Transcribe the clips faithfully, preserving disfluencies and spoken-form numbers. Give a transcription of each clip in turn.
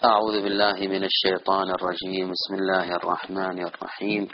أعوذ بالله من الشيطان الرجيم. بسم الله الرحمن الرحيم،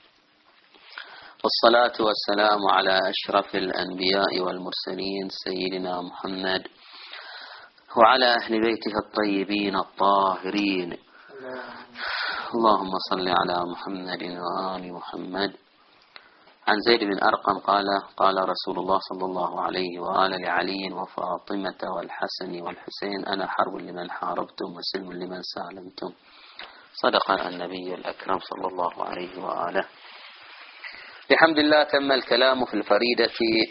والصلاة والسلام على أشرف الأنبياء والمرسلين سيدنا محمد وعلى أهل بيته الطيبين الطاهرين. اللهم صل على محمد وآل محمد. عن زيد بن أرقم قال قال رسول الله صلى الله عليه وآله لعلي وفاطمة والحسن والحسين: أنا حرب لمن حاربتم وسلم لمن سالمتم. صدق النبي الأكرم صلى الله عليه وآله. بحمد الله تم الكلام في الفريدة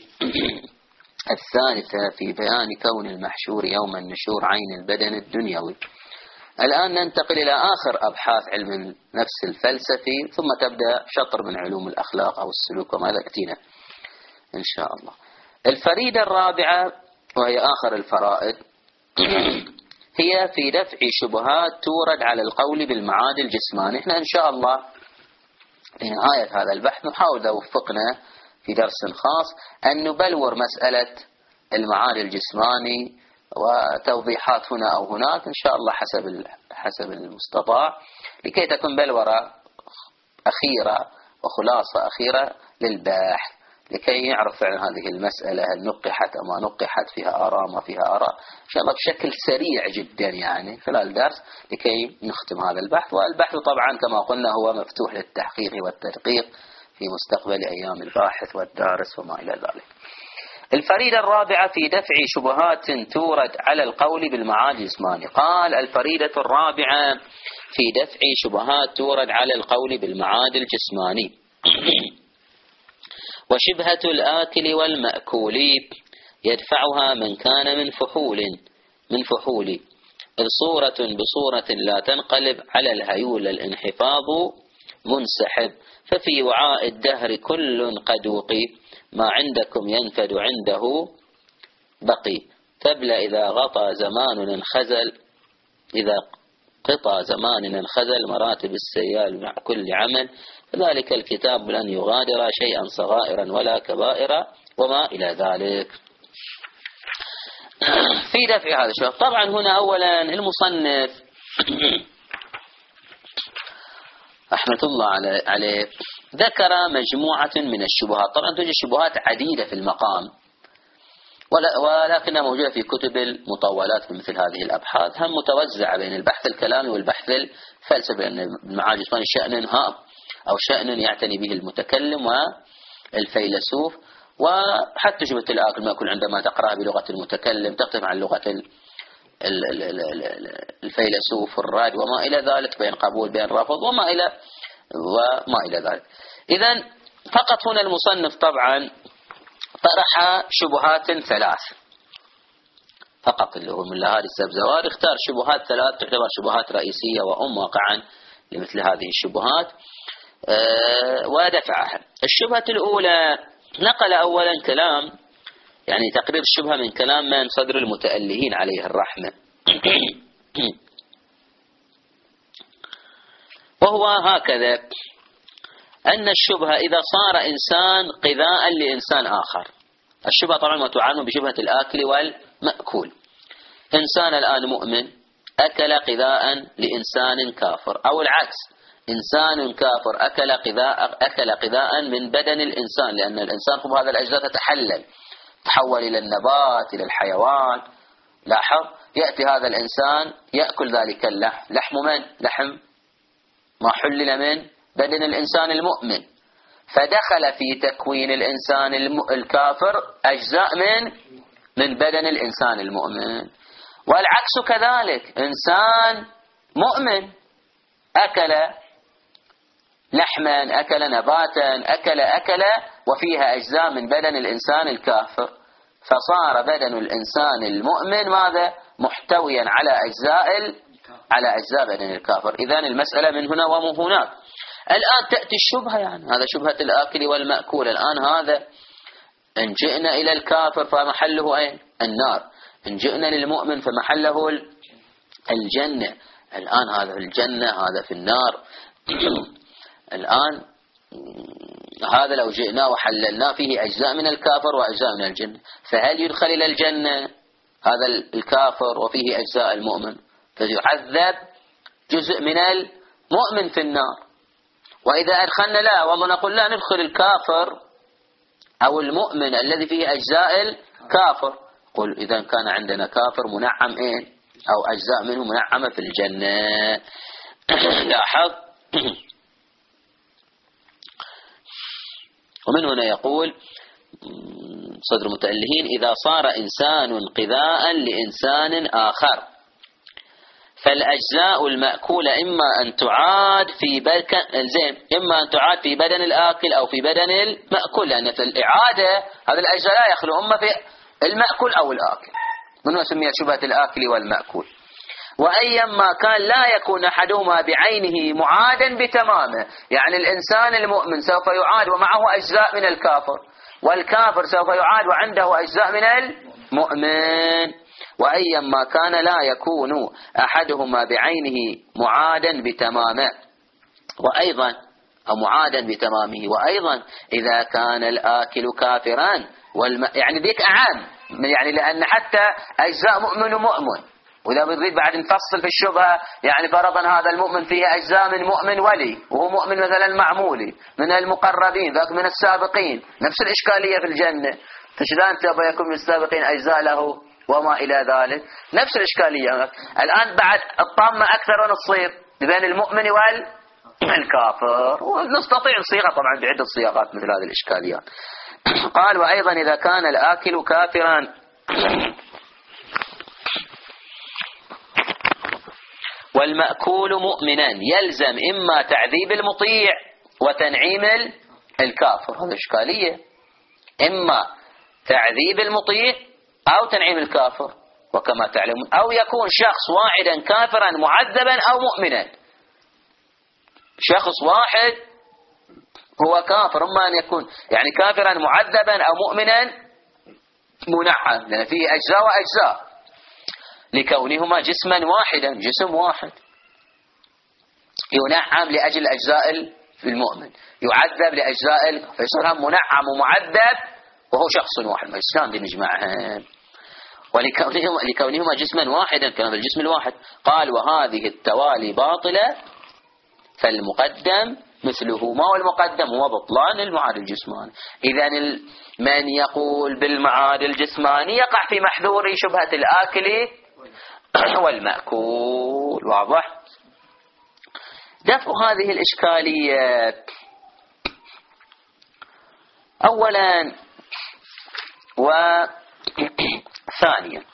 الثالثة في بيان كون المحشور يوم النشور عين البدن الدنيوي. الآن ننتقل إلى آخر أبحاث علم النفس الفلسفي، ثم تبدأ شطر من علوم الأخلاق أو السلوك وما يأتينا إن شاء الله. الفريدة الرابعة وهي آخر الفرائد هي في دفع شبهات تورد على القول بالمعاد الجسماني. احنا إن شاء الله في نهاية هذا البحث نحاول إذا وفقنا في درس خاص أن نبلور مسألة المعاد الجسماني وتوضيحات هنا أو هناك إن شاء الله حسب حسب المستطاع، لكي تكون بلورة أخيرة وخلاصة أخيرة للباحث، لكي يعرف فعلا هذه المسألة هل نقحت أو ما نقحت، فيها آراء ما فيها آراء، إن شاء الله بشكل سريع جدا يعني خلال الدرس لكي نختم هذا البحث. والبحث طبعا كما قلنا هو مفتوح للتحقيق والتدقيق في مستقبل أيام الباحث والدارس وما إلى ذلك. الفريدة الرابعة في دفع شبهات تورد على القول بالمعاد الجسماني. قال: الفريدة الرابعة في دفع شبهات تورد على القول بالمعاد الجسماني. وشبهة الآكل والمأكول يدفعها من كان من فحول من فحول إذ صورة بصورة لا تنقلب على الهيول الانحفاظ منسحب، ففي وعاء الدهر كل قد وقي ما عندكم ينفد عنده بقي، تبلى إذا غطى زمان انخزل إذا قطى زمان انخزل مراتب السيال مع كل عمل، فذلك الكتاب لن يغادر شيئا صغائرا ولا كبائر وما إلى ذلك. في دفع هذا الشيء طبعا هنا أولا المصنف رحمة الله عليه ذكر مجموعة من الشبهات. طبعا توجد شبهات عديدة في المقام ولكنها موجودة في كتب المطولات في مثل هذه الأبحاث، هم متوزعة بين البحث الكلامي والبحث الفلسفي، لأن المعاد الجسماني شأن هام أو شأن يعتني به المتكلم والفيلسوف. وحتى شبهة الآكل ما يكون عندما تقرأها بلغة المتكلم تختلف عن لغة الفيلسوف الراد وما إلى ذلك، بين قبول بين رفض وما إلى وما إلى ذلك. إذن فقط هنا المصنف طبعا طرح شبهات ثلاث فقط، اللي هو من لهذه السبزوار اختار شبهات ثلاث تعتبر شبهات رئيسية وأم واقعا لمثل هذه الشبهات أه ودفعها. الشبهة الأولى نقل أولا كلام يعني تقرير الشبهة من كلام من صدر المتألهين عليه الرحمة، وهو هكذا: أن الشبهة إذا صار إنسان غذاء لإنسان آخر. الشبهة طبعا ما تعانون بشبهة الآكل والمأكول. إنسان الآن مؤمن أكل غذاء لإنسان كافر، أو العكس، إنسان كافر أكل غذاء أكل غذاء من بدن الإنسان، لأن الإنسان خب هذا الأجزاء تتحلل تحول إلى النبات إلى الحيوان. لاحظ يأتي هذا الإنسان يأكل ذلك اللحم، لحم من؟ لحم ما حلل من بدن الإنسان المؤمن، فدخل في تكوين الإنسان الكافر أجزاء من من بدن الإنسان المؤمن. والعكس كذلك، إنسان مؤمن أكل لحما أكل نباتا أكل أكل وفيها أجزاء من بدن الإنسان الكافر، فصار بدن الإنسان المؤمن ماذا؟ محتويا على أجزاء على أجزاء بدن الكافر. إذن المسألة من هنا ومن هناك. الآن تأتي الشبهة، يعني هذا شبهة الآكل والمأكول. الآن هذا إن جئنا إلى الكافر فمحله أين؟ النار، إن جئنا للمؤمن فمحله الجنة. الآن هذا في الجنة هذا في النار. الآن هذا لو جئنا وحللنا فيه أجزاء من الكافر وأجزاء من الجنة، فهل يدخل إلى الجنة هذا الكافر وفيه أجزاء المؤمن؟ فيعذب جزء من المؤمن في النار. وإذا أدخلنا لا والله نقول لا ندخل الكافر أو المؤمن الذي فيه أجزاء الكافر، قل إذا كان عندنا كافر منعم إيه أو أجزاء منه منعمة في الجنة. لاحظ. ومن هنا يقول صدر المتألهين: إذا صار إنسان قذاء لإنسان آخر فالأجزاء المأكولة إما أن تعاد في بدن زين إما أن تعاد في بدن الآكل أو في بدن المأكول، لأن في الإعادة هذه الأجزاء لا يخلو إما في المأكول أو الآكل، من سميت شبهة الآكل والمأكول. وأيما كان لا يكون أحدهما بعينه معادا بتمامه، يعني الإنسان المؤمن سوف يعاد ومعه أجزاء من الكافر، والكافر سوف يعاد وعنده أجزاء من المؤمن. وأيما كان لا يكون أحدهما بعينه معادا بتمامه وأيضا أو معادا بتمامه وأيضا إذا كان الآكل كافرا والم... يعني ذيك أعام، يعني لأن حتى أجزاء مؤمن ومؤمن، وإذا بنريد بعد نفصل في الشبهة، يعني فرضا هذا المؤمن فيه أجزاء من مؤمن ولي، وهو مؤمن مثلا معمولي من المقربين ذاك من السابقين، نفس الإشكالية في الجنة، فشلون تبغى يكون من السابقين أجزاء له وما إلى ذلك، نفس الإشكالية. الآن بعد الطامة أكثر ونصير بين المؤمن والكافر، ونستطيع صيغة طبعا بعدة صياغات مثل هذه الإشكاليات. قال: وأيضا إذا كان الآكل كافرا والمأكول مؤمنا يلزم إما تعذيب المطيع وتنعيم الكافر. هذه إشكالية، إما تعذيب المطيع أو تنعيم الكافر، وكما تعلمون أو يكون شخص واحدا كافرا معذبا أو مؤمنا. شخص واحد هو كافر، إما أن يكون يعني كافرا معذبا أو مؤمنا منعم، لأن فيه أجزاء وأجزاء، لكونهما جسما واحدا، جسم واحد ينعم لأجل أجزاء المؤمن، يعذب لأجزاء، فيصير هم منعم ومعذب وهو شخص واحد، ما الإسلام دي نجمعهم. ولكونهما لكونهما جسما واحدا كما في الجسم الواحد. قال: وهذه التوالي باطلة فالمقدم مثله. ما هو المقدم؟ هو بطلان المعاد الجسماني. إذا من يقول بالمعاد الجسماني يقع في محذور شبهة الآكل والمأكول. واضح؟ دفع هذه الإشكالية: أولا وثانيا،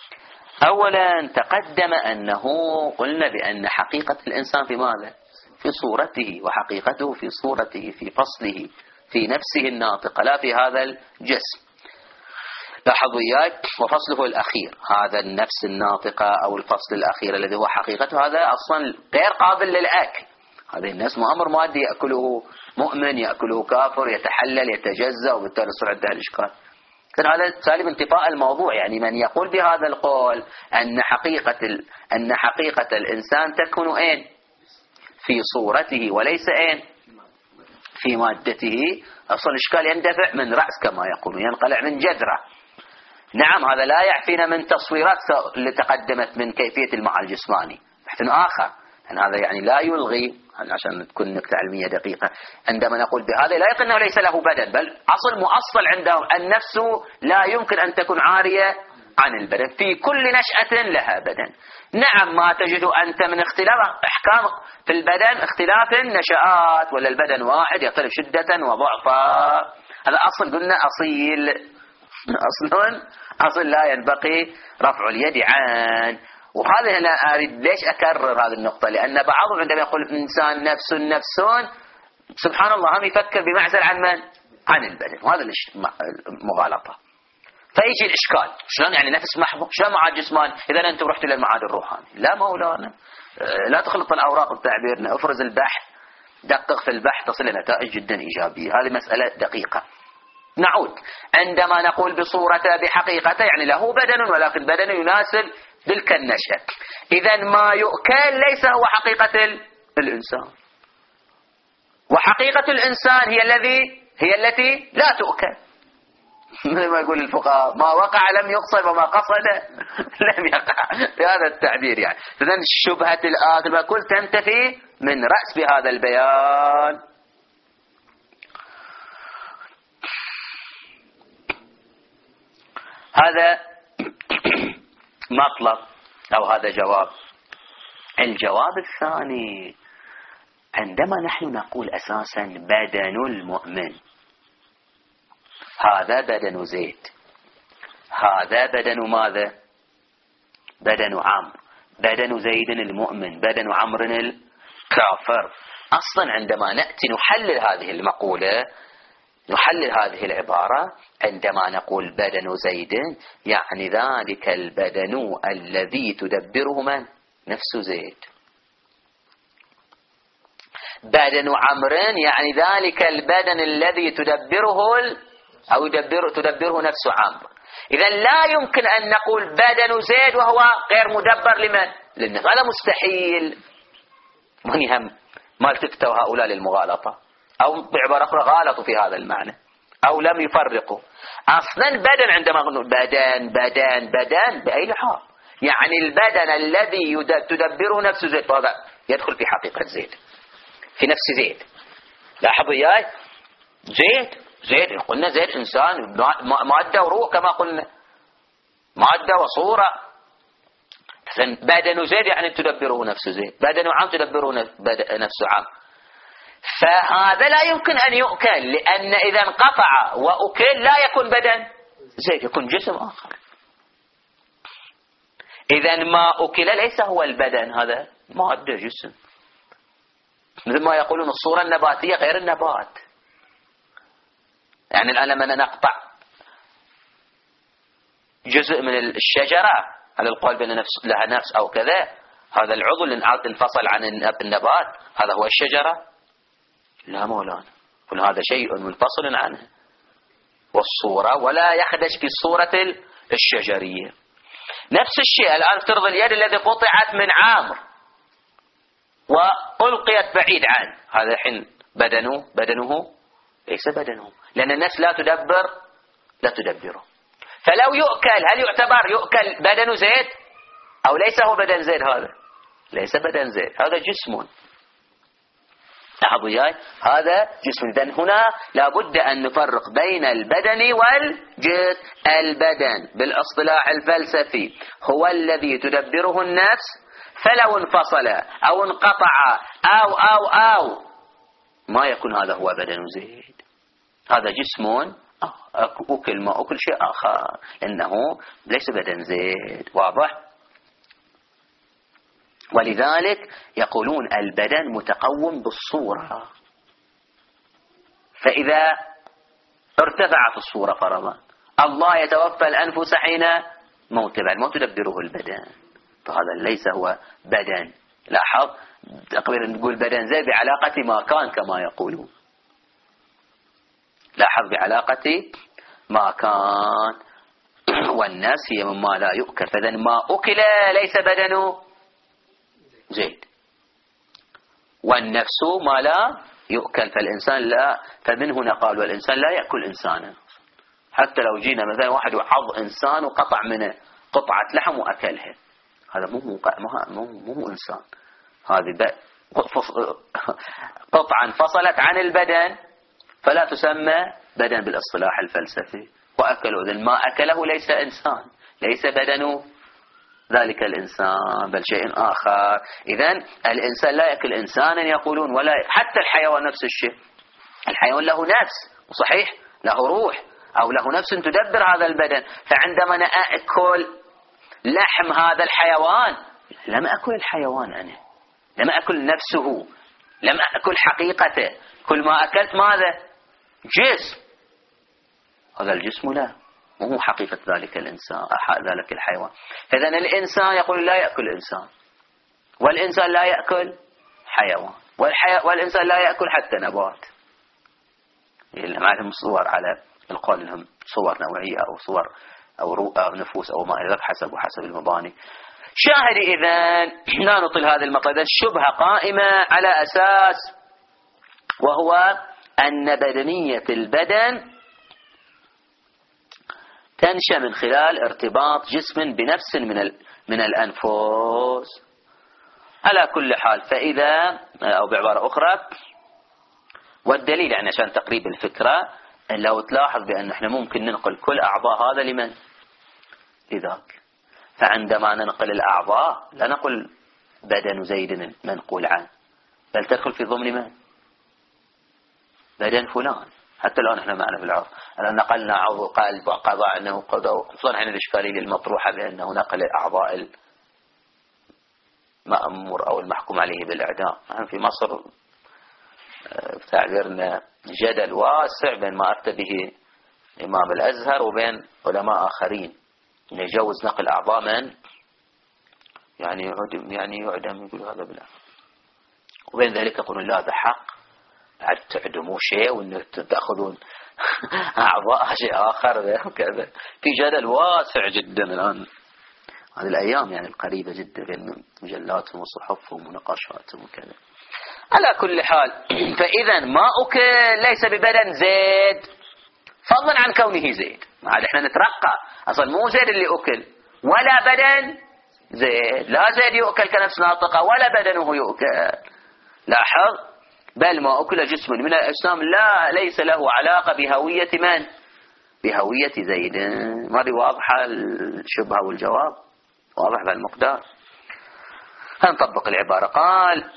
أولا تقدم أنه قلنا بأن حقيقة الإنسان في ماذا؟ في صورته، وحقيقته في صورته في فصله في نفسه الناطقة، لا في هذا الجسم. لاحظوا إياي، وفصله الأخير هذا النفس الناطقة أو الفصل الأخير الذي هو حقيقته، هذا أصلا غير قابل للأكل. هذه الناس أمر مادي، يأكله مؤمن يأكله كافر، يتحلل يتجزأ، وبالتالي يصير عنده الإشكال. هذا سالب انتفاء الموضوع. يعني من يقول بهذا القول أن حقيقة ال... أن حقيقة الإنسان تكون أين؟ في صورته وليس أين؟ في مادته، أصل الإشكال يندفع من رأس كما يقولون، ينقلع من جذره. نعم، هذا لا يعفينا من تصويرات اللي تقدمت من كيفية المعاد الجسماني بحث آخر، يعني هذا يعني لا يلغي، عشان تكون نكتة علمية دقيقة، عندما نقول بهذا لا يقول أنه ليس له بدن، بل أصل مؤصل عندهم النفس لا يمكن أن تكون عارية عن البدن، في كل نشأة لها بدن. نعم، ما تجد أنت من اختلاف أحكام في البدن اختلاف النشآت، ولا البدن واحد يختلف شدة وضعفا، هذا أصل قلنا أصيل، أصل أصل لا ينبغي رفع اليد عنه. وهذا أنا أريد ليش أكرر هذه النقطة، لأن بعضهم عندما يقول إنسان نفس نفسون، سبحان الله هم يفكر بمعزل عن من؟ عن البدن، وهذا المغالطة. فيجي الإشكال، شلون يعني نفس محض، شلون معاد جسماني؟ إذا أنتم رحتوا للمعاد الروحاني. لا مولانا، لا تخلط الأوراق بتعبيرنا، افرز البحث، دقق في البحث، تصل لنتائج جدا إيجابية. هذه مسألة دقيقة. نعود، عندما نقول بصورته بحقيقته يعني له بدن، ولكن بدن يناسب تلك النشأة. إذا ما يؤكل ليس هو حقيقة الإنسان، وحقيقة الإنسان هي الذي هي التي لا تؤكل. مثل ما يقول الفقهاء ما وقع لم يقصد وما قصد لم يقع بهذا التعبير يعني. إذن شبهة الآثم كل تنتفي من رأس بهذا البيان. هذا مطلب أو هذا جواب. الجواب الثاني عندما نحن نقول أساسا بدن المؤمن هذا بدن زيد، هذا بدن ماذا؟ بدن عمرو، بدن زيد المؤمن، بدن عمرو الكافر. أصلا عندما نأتي نحلل هذه المقولة نحلل هذه العبارة، عندما نقول بدن زيد يعني ذلك البدن الذي تدبره من؟ نفس زيد. بدن عمرو يعني ذلك البدن الذي تدبره ال... أو يدبر تدبره نفس عمرو. إذا لا يمكن أن نقول بدن زيد وهو غير مدبر لمن؟ للنفس. هذا مستحيل. من يهم ما التفتوا هؤلاء للمغالطة أو بعبارة أخرى غالطوا في هذا المعنى أو لم يفرقوا. أصلا بدن عندما نقول بدن بدن بدن بأي لحاظ يعني البدن الذي تدبره نفس زيد، هذا يدخل في حقيقة زيد في نفس زيد. لاحظوا إياي زيد زيد قلنا زيد إنسان مادة وروح كما قلنا مادة وصورة. بدن زيد يعني تدبره نفس زيد، بدن عام تدبره نفس عام. فهذا لا يمكن أن يؤكل، لأن إذا انقطع وأكل لا يكون بدن زيد، يكون جسم آخر. إذا ما أكل ليس هو البدن، هذا مادة جسم. مثل ما يقولون الصورة النباتية غير النبات. يعني الآن لما نقطع جزء من الشجرة على القول بأن نفس لها نفس أو كذا، هذا العضو اللي انفصل عن النبات هذا هو الشجرة؟ لا مولانا، كل هذا شيء منفصل عنه. والصورة ولا يخدش في الصورة الشجرية. نفس الشيء الآن افترض اليد التي قطعت من عامر وألقيت بعيد عنه، هذا الحين بدنه بدنه ليس بدنه، لأن النفس لا تدبر لا تدبره. فلو يؤكل هل يعتبر يؤكل بدن زيد أو ليس هو بدن زيد؟ هذا ليس بدن زيد، هذا جسم. لاحظوا وياي هذا جسم. إذن هنا لابد أن نفرق بين البدن والجسم. البدن بالاصطلاح الفلسفي هو الذي تدبره النفس، فلو انفصل أو انقطع أو أو أو ما يكون هذا هو بدن زيد، هذا جسم أكل ما أكل شيء آخر، إنه ليس بدن زيد. واضح؟ ولذلك يقولون البدن متقوم بالصورة. فإذا ارتفعت الصورة فرضا الله يتوفى الأنفس حين موتها، الموت تدبره البدن، فهذا ليس هو بدن. لاحظ تقدر نقول بدن زي بعلاقة ما كان كما يقولون. لاحظ بعلاقة ما كان، والنفس هي مما لا يؤكل، فإذا ما أكل ليس بدنه زيد، والنفس ما لا يؤكل فالإنسان لا. فمن هنا قال والإنسان لا يأكل إنسانا. حتى لو جينا مثلا واحد وعض إنسان وقطع منه قطعة لحم وأكلها، هذا مو مو مو, مو إنسان، هذه قطعة انفصلت عن البدن فلا تسمى بدن بالاصطلاح الفلسفي. وأكله إذن ما أكله ليس إنسان، ليس بدنه ذلك الإنسان بل شيء آخر. إذن الإنسان لا يأكل إنسانا يقولون، ولا حتى الحيوان نفس الشيء. الحيوان له نفس صحيح، له روح أو له نفس تدبر هذا البدن. فعندما أنا أكل لحم هذا الحيوان لم أكل الحيوان أنا، لم أكل نفسه، لم أكل حقيقته. كل ما أكلت ماذا؟ جسم. هذا الجسم لا وهو حقيقة ذلك الإنسان ذلك الحيوان. فإذن الإنسان يقول لا يأكل إنسان، والإنسان لا يأكل حيوان، والحي... والإنسان لا يأكل حتى نبات. اللي معهم صور على القول لهم صور نوعية أو صور أو رؤى أو نفوس أو ما إلى ذلك حسب وحسب المباني. شاهد إذن لا نطل هذه المطلب. الشبهة قائمة على أساس وهو أن بدنية البدن تنشأ من خلال ارتباط جسم بنفس من من الأنفس. على كل حال، فإذا أو بعبارة أخرى، والدليل يعني عشان تقريب الفكرة، إن لو تلاحظ بأن احنا ممكن ننقل كل أعضاء هذا لمن؟ لذاك. فعندما ننقل الأعضاء لا نقول بدن زيد منقول عنه، بل تدخل في ضمن من؟ بدن فلان. حتى الآن احنا معنا في العرف، الآن نقلنا عضو قلب وقضاء أنه قضاء، خصوصا حين الإشكالية المطروحة بأنه نقل أعضاء المأمور أو المحكوم عليه بالإعدام. نحن في مصر تعبيرنا جدل واسع بين ما أفتى به إمام الأزهر وبين علماء آخرين أن يجوز نقل أعضاء من يعني يعدم يعني يعدم يقول هذا بلا، وبين ذلك يقولون لا هذا حق، بعد تعدموا شيء وأن تأخذون أعضاء شيء آخر وكذا. في جدل واسع جدا الآن هذه الأيام يعني القريبة جدا بين مجلاتهم وصحفهم ونقاشاتهم وكذا. على كل حال، فإذا ما أكل ليس ببدن زيد فضلا عن كونه زيد. ما عاد احنا نترقى، أصلا مو زيد اللي أكل ولا بدن زيد، لا زيد يؤكل كنفس ناطقة ولا بدنه يؤكل. لاحظ، بل ما أكل جسم من الأجسام لا ليس له علاقة بهوية من؟ بهوية زيد. ما دي واضحة الشبهة والجواب؟ واضح بالمقدار. هنطبق العبارة. قال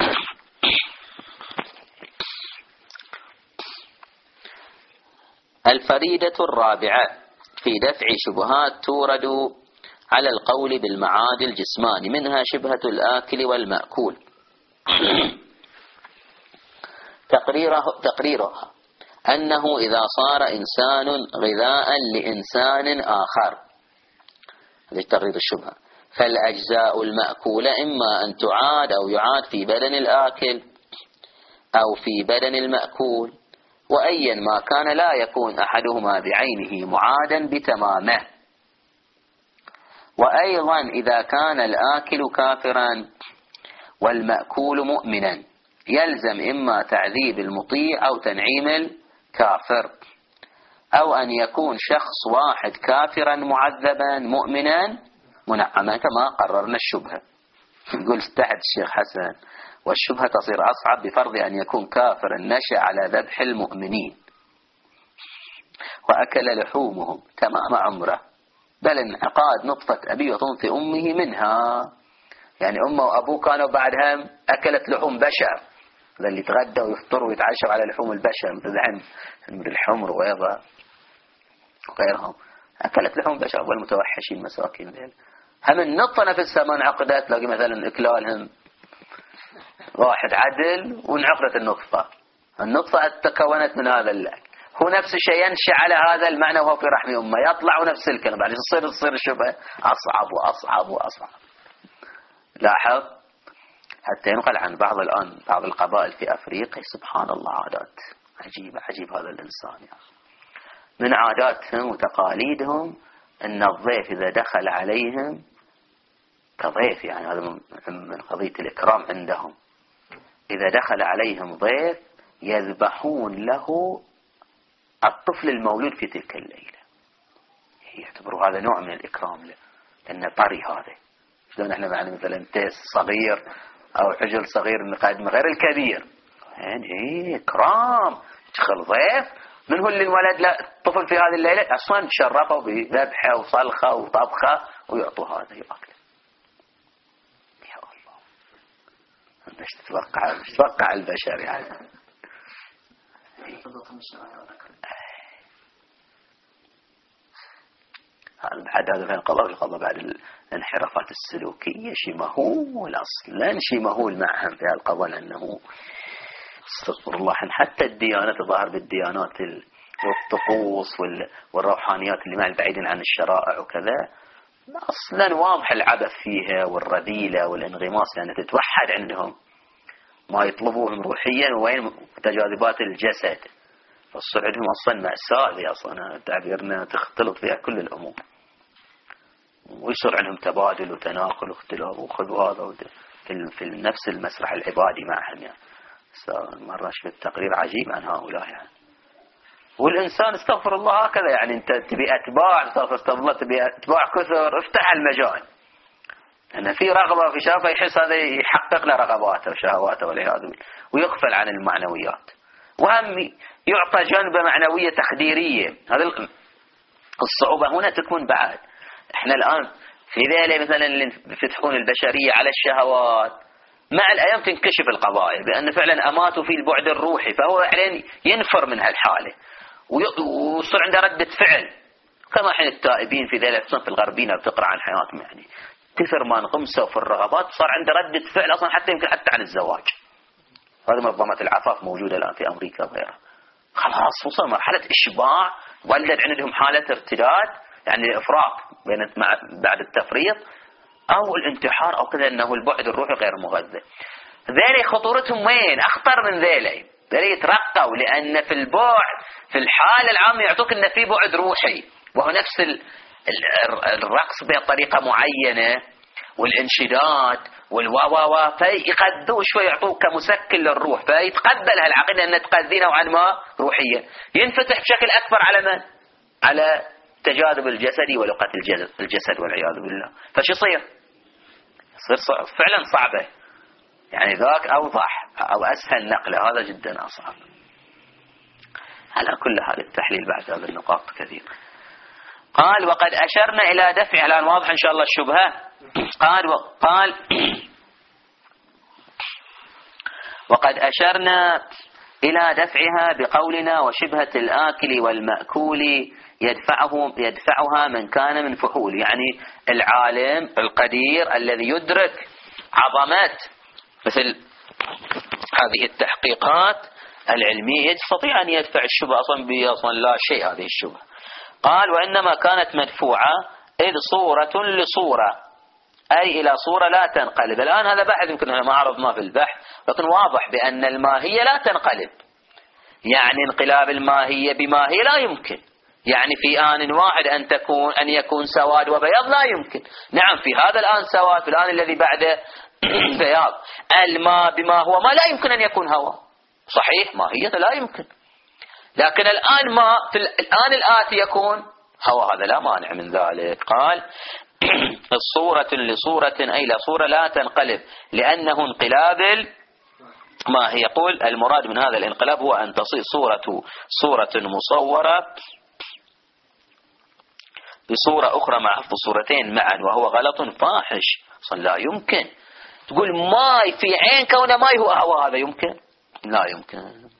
الفريدة الرابعة في دفع شبهات تورد على القول بالمعاد الجسمان، منها شبهة الآكل والمأكول. تقريره تقريرها أنه إذا صار إنسان غذاء لإنسان آخر، هذا تقرير الشبهة، فالأجزاء المأكولة إما أن تعاد أو يعاد في بدن الآكل أو في بدن المأكول، وأيا ما كان لا يكون أحدهما بعينه معادا بتمامه. وأيضا إذا كان الآكل كافرا والمأكول مؤمنا يلزم إما تعذيب المطيع أو تنعيم الكافر، أو أن يكون شخص واحد كافرا معذبا مؤمنا منعما كما قررنا الشبهة. يقول تحت الشيخ حسن: والشبهة تصير أصعب بفرض أن يكون كافرا نشأ على ذبح المؤمنين وأكل لحومهم تمام عمره، بل انعقاد نطفة أبي وطنط أمه منها. يعني أمه وأبوه كانوا بعدهم أكلت لحوم بشر، هذا اللي يتغدى ويفطر ويتعشى على لحوم البشر مثل من الحمر وغيرها وغيرهم، أكلت لحوم بشر والمتوحشين مساكين ذيل. هم النطفة نفسها ما انعقدت، تلاقي مثلا إكلالهم واحد عدل وانعقدت النطفة، النطفة تكونت من هذا الأكل، هو نفس الشيء ينشأ على هذا المعنى وهو في رحم أمه، يطلع نفس الكلمة، بعد تصير تصير الشبهة أصعب وأصعب وأصعب. لاحظ، حتى ينقل عن بعض الآن بعض القبائل في أفريقيا، سبحان الله، عادات عجيبة، عجيب هذا الإنسان يعني. من عاداتهم وتقاليدهم أن الضيف إذا دخل عليهم كضيف، يعني هذا من قضية الإكرام عندهم، إذا دخل عليهم ضيف يذبحون له الطفل المولود في تلك الليلة، يعتبروا هذا نوع من الإكرام له، لأنه طري هذا. شلون احنا معنا مثلا تيس صغير أو عجل صغير نقدم غير الكبير، يعني إيه إكرام. تدخل ضيف، من هو اللي انولد له الطفل في هذه الليلة؟ أصلا تشرفوا بذبحه وصلخه وطبخه ويعطوا هذا يأكل. يا الله، مش تتوقع مش تتوقع البشر يعني. بعد هذا فين قضاء القضاء بعد الانحرافات السلوكية شيء مهول، أصلا شيء مهول معهم في القضاء، لأنه استغفر الله حتى الديانات ظهر بالديانات والطقوس والروحانيات اللي مع البعيدين عن الشرائع وكذا، أصلا واضح العبث فيها والرذيلة والانغماس، لأن تتوحد عندهم ما يطلبوهم روحيا وين تجاذبات الجسد. فالصعودهم أصلا مأساة ذي، أصلا تعبيرنا تختلط فيها كل الأمور، ويصير عندهم تبادل وتناقل واختلاف وخذوا هذا في في نفس المسرح العبادي معهم يعني. مرة شفت تقرير عجيب عن هؤلاء يعني. والإنسان استغفر الله هكذا، يعني أنت تبي أتباع، استغفر الله، تبي أتباع كثر، افتح المجال. أن في رغبة في شافه يحس هذا يحقق له رغباته وشهواته والعياذ بالله، ويغفل عن المعنويات، وهم يعطى جانبة معنوية تخديرية. هذا الصعوبة هنا تكون بعد. احنا الآن في ذلك مثلا اللي يفتحون البشرية على الشهوات، مع الأيام تنكشف القضايا بأن فعلا أماتوا في البعد الروحي، فهو فعلا ينفر من هالحالة ويصير عنده ردة فعل، كما حين التائبين في ذلك في الغربين بتقرأ عن حياتهم، يعني كثر ما انغمسوا في الرغبات صار عنده ردة فعل أصلا حتى يمكن حتى عن الزواج. هذه منظمة العفاف موجودة الآن في أمريكا وغيرها. خلاص وصل مرحلة إشباع، ولد عندهم حالة ارتداد، يعني إفراط بين مع بعد التفريط أو الانتحار أو كذا، أنه البعد الروحي غير مغذى. ذلك خطورتهم وين؟ أخطر من ذلك. ذلك يترقوا، لأن في البعد في الحالة العامة يعطوك أن في بعد روحي، وهو نفس الرقص بطريقة معينة والانشداد والواوا، فيقدوا شوي يعطوك كمسكن للروح، فيتقبل هالعقيدة أن تقذي نوعا ما روحيا، ينفتح بشكل أكبر على من؟ على تجاذب الجسد ولقة الجسد والعياذ بالله. فش يصير؟ يصير فعلا صعبة، يعني ذاك أوضح أو أسهل نقله، هذا جدا أصعب. على كل حال التحليل بعد هذه النقاط كثير. قال وقد أشرنا إلى دفع، الآن واضح إن شاء الله الشبهة. قال وقال وقد أشرنا إلى دفعها بقولنا وشبهة الآكل والمأكول يدفعه يدفعها من كان من فحول، يعني العالم القدير الذي يدرك عظمة مثل هذه التحقيقات العلمية يستطيع أن يدفع الشبهة أصلا بأصلا لا شيء هذه الشبهة. قال وإنما كانت مدفوعة إذ صورة لصورة، أي إلى صورة لا تنقلب. الآن هذا بحث يمكن ما عرضناه في البحث، لكن واضح بأن الماهية لا تنقلب، يعني انقلاب الماهية بماهية لا يمكن، يعني في آن واحد أن تكون أن يكون سواد وبياض لا يمكن. نعم في هذا الآن سواد، في الآن الذي بعده بياض. الماء بما هو ما لا يمكن أن يكون هواء، صحيح ماهية لا يمكن، لكن الآن ما في الآن الآتي يكون هواء، هذا لا مانع من ذلك. قال الصورة لصورة أي لصورة لا تنقلب لأنه انقلاب ما هي. يقول المراد من هذا الانقلاب هو أن تصير صورة صورة مصورة بصورة أخرى مع حفظ صورتين معا، وهو غلط فاحش. لا يمكن تقول ماي في عين كونه ماي هو هواء، هذا يمكن؟ لا يمكن.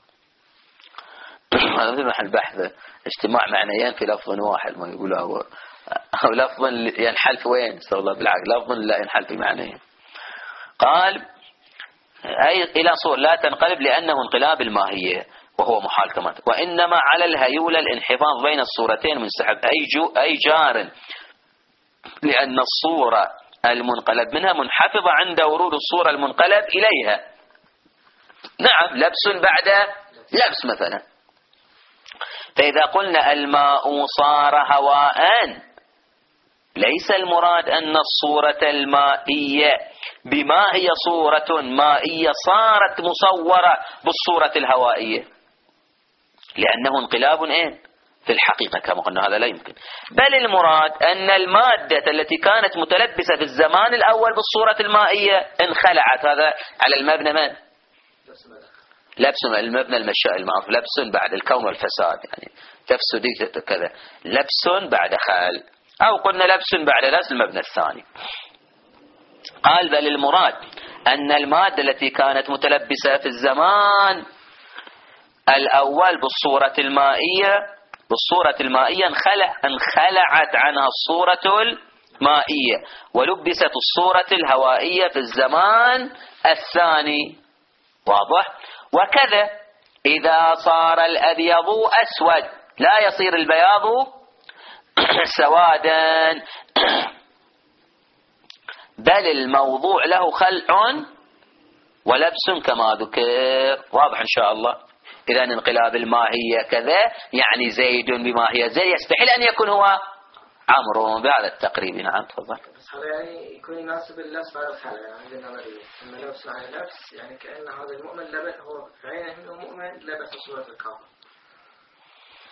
هذا في محل بحث اجتماع معنيين في لفظ واحد، ما يقول هو أو لفظ ينحل في وين؟ استغفر الله، بالعكس لفظ لا ينحل في معنيين. قال أي إلى صور لا تنقلب لأنه انقلاب الماهية وهو محال كما، وإنما على الهيولة الانحفاظ بين الصورتين منسحب أي جو أي جار، لأن الصورة المنقلب منها منحفظة عند ورود الصورة المنقلب إليها. نعم لبس بعد لبس مثلا. فإذا قلنا الماء صار هواء، ليس المراد أن الصورة المائية بما هي صورة مائية صارت مصورة بالصورة الهوائية، لأنه انقلاب إيه في الحقيقة كما قلنا، هذا لا يمكن. بل المراد أن المادة التي كانت متلبسة في الزمان الأول بالصورة المائية انخلعت. هذا على المبنى من؟ لبس المبنى المشاء المعروف، لبس بعد الكون والفساد، يعني تفسد كذا، لبس بعد خال، أو قلنا لبس بعد لبس المبنى الثاني. قال بل المراد أن المادة التي كانت متلبسة في الزمان الأول بالصورة المائية بالصورة المائية انخلع انخلعت عنها الصورة المائية ولبست الصورة الهوائية في الزمان الثاني. واضح؟ وكذا إذا صار الأبيض أسود لا يصير البياض سوادا، بل الموضوع له خلع ولبس كما ذكر. واضح إن شاء الله. إذا انقلاب الماهية كذا، يعني زيد بماهية زيد يستحيل أن يكون هو عمرو بهذا التقريب. نعم تفضل. بس هذا يعني يكون يناسب اللبس بعد الخلع، يعني عندنا نظرية أن لبس عن اللبس، يعني كأن هذا المؤمن لبس هو في عينه إنه مؤمن لبس صورة الكافر.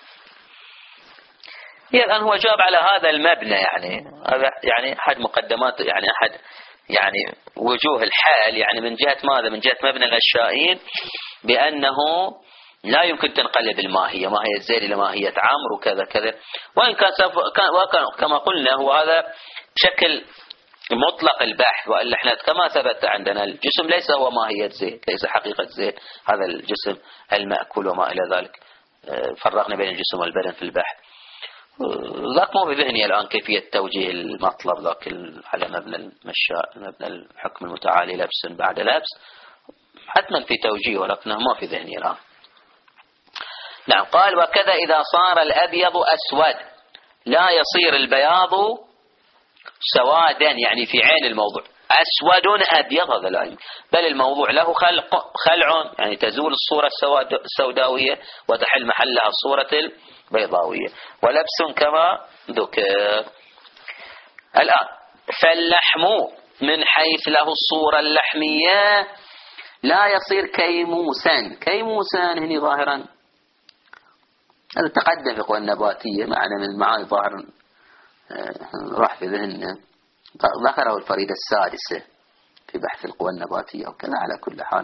هي الآن هو جاب على هذا المبنى، يعني هذا يعني أحد مقدمات، يعني أحد يعني وجوه الحال، يعني من جهة ماذا؟ من جهة مبنى الغشائين، بأنه لا يمكن تنقلب الماهية، ماهية زيد إلى ماهية عمرو وكذا كذا، وإن كان, كان كما قلنا هو هذا بشكل مطلق البحث، وإلا احنا كما ثبت عندنا الجسم ليس هو ماهية زيد، ليس حقيقة زيد، هذا الجسم المأكول وما إلى ذلك. فرقنا بين الجسم والبدن في البحث. ذاك مو بذهني الآن كيفية توجيه المطلب ذاك على مبنى المشاء، مبنى الحكم المتعالي لبس بعد لبس، حتما في توجيه ولكنه ما في ذهني الآن. نعم. قال وكذا إذا صار الأبيض أسود لا يصير البياض سوادا، يعني في عين الموضوع أسود أبيض، هذا لا يمكن، بل الموضوع له خلق خلع، يعني تزول الصورة السوداوية وتحل محلها الصورة البيضاوية، ولبس كما ذكر. الآن فاللحم من حيث له الصورة اللحمية لا يصير كيموسا. كيموسا هنا ظاهرا هذا تقدم في القوى النباتية، معنا من المعاني ظاهر راح في ذهننا، ذكره الفريدة السادسة في بحث القوى النباتية وكذا. على كل حال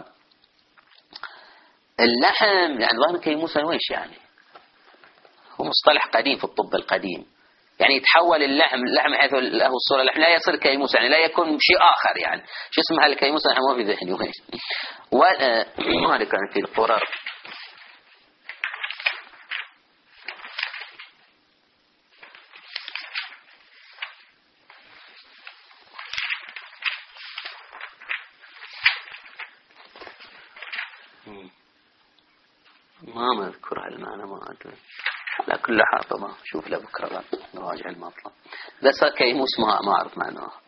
اللحم يعني ظاهر كيموسا ويش يعني، هو مصطلح قديم في الطب القديم، يعني يتحول اللحم اللحم حيث له الصورة اللحم لا يصير كيموس، يعني لا يكون شيء آخر، يعني شو اسمها الكيموس نحن ما في ذهني ويش. وهذا كان في القرر ما مذكر هالمعنى، ما أدري. على كل حال طبعا شوف له بكرة نراجع المطلب، بس كيموس ما ما أعرف معناه.